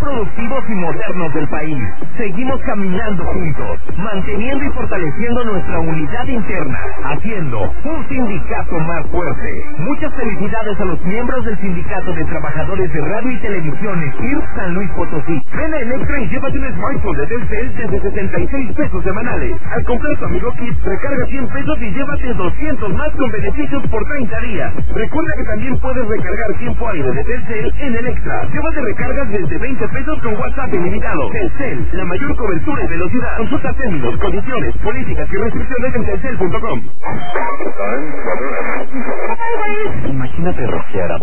productivos y modernos del país. Seguimos caminando juntos, manteniendo y fortaleciendo nuestra unidad interna, haciendo un sindicato más fuerte. Muchas felicidades a los miembros del Sindicato de Trabajadores de Radio y Televisión ESIR San Luis Potosí. Ven a Electra y llévate un smartphone de Telcel desde 76 pesos semanales. Al comprar tu Amigo Kit, recarga 100 pesos y llévate 200 más con beneficios por 30 días. Recuerda que también puedes recargar tiempo aire de Telcel en Electra. Llévate recargas desde 20 pesos con WhatsApp ilimitado. Telcel, la mayor cobertura y velocidad. Consulta términos, condiciones, políticas y restricciones en telcel.com. Imagínate rociar a